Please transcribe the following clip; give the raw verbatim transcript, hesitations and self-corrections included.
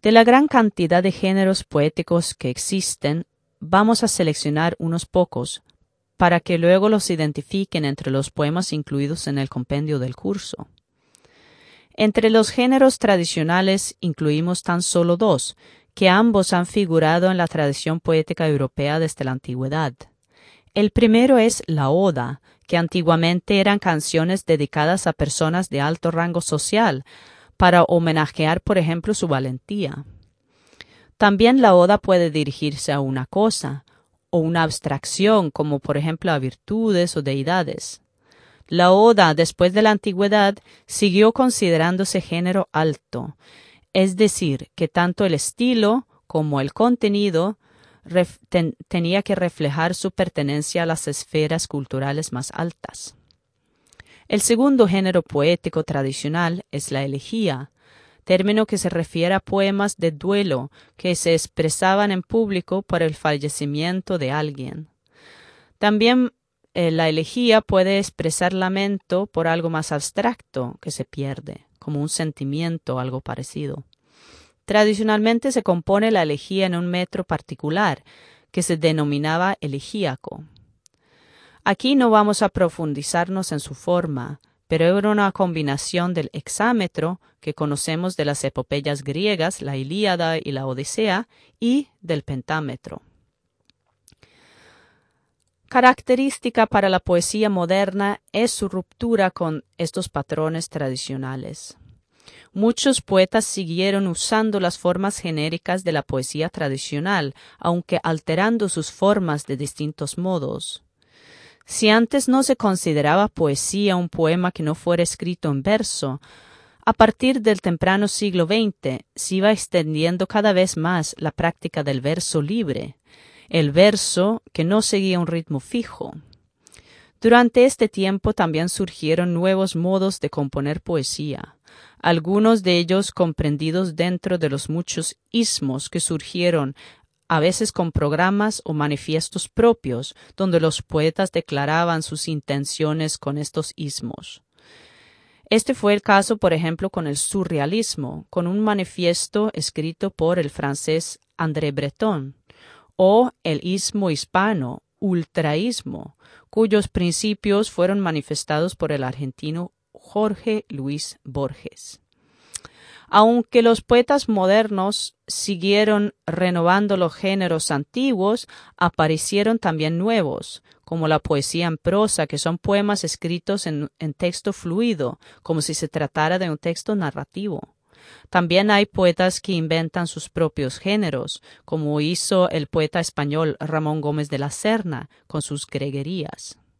De la gran cantidad de géneros poéticos que existen, vamos a seleccionar unos pocos, para que luego los identifiquen entre los poemas incluidos en el compendio del curso. Entre los géneros tradicionales incluimos tan solo dos, que ambos han figurado en la tradición poética europea desde la antigüedad. El primero es la oda, que antiguamente eran canciones dedicadas a personas de alto rango social, para homenajear, por ejemplo, su valentía. También la oda puede dirigirse a una cosa, o una abstracción, como por ejemplo a virtudes o deidades. La oda, después de la antigüedad, siguió considerándose género alto, es decir, que tanto el estilo como el contenido ref, ten, tenía que reflejar su pertenencia a las esferas culturales más altas. El segundo género poético tradicional es la elegía, término que se refiere a poemas de duelo que se expresaban en público por el fallecimiento de alguien. También eh, la elegía puede expresar lamento por algo más abstracto que se pierde, como un sentimiento o algo parecido. Tradicionalmente se compone la elegía en un metro particular, que se denominaba elegíaco. Aquí no vamos a profundizarnos en su forma, pero era una combinación del hexámetro, que conocemos de las epopeyas griegas, la Ilíada y la Odisea, y del pentámetro. Característica para la poesía moderna es su ruptura con estos patrones tradicionales. Muchos poetas siguieron usando las formas genéricas de la poesía tradicional, aunque alterando sus formas de distintos modos. Si antes no se consideraba poesía un poema que no fuera escrito en verso, a partir del temprano siglo veinte se iba extendiendo cada vez más la práctica del verso libre, el verso que no seguía un ritmo fijo. Durante este tiempo también surgieron nuevos modos de componer poesía, algunos de ellos comprendidos dentro de los muchos ismos que surgieron, a veces con programas o manifiestos propios, donde los poetas declaraban sus intenciones con estos ismos. Este fue el caso, por ejemplo, con el surrealismo, con un manifiesto escrito por el francés André Breton, o el ismo hispano, ultraísmo, cuyos principios fueron manifestados por el argentino Jorge Luis Borges. Aunque los poetas modernos siguieron renovando los géneros antiguos, aparecieron también nuevos, como la poesía en prosa, que son poemas escritos en, en texto fluido, como si se tratara de un texto narrativo. También hay poetas que inventan sus propios géneros, como hizo el poeta español Ramón Gómez de la Serna con sus greguerías.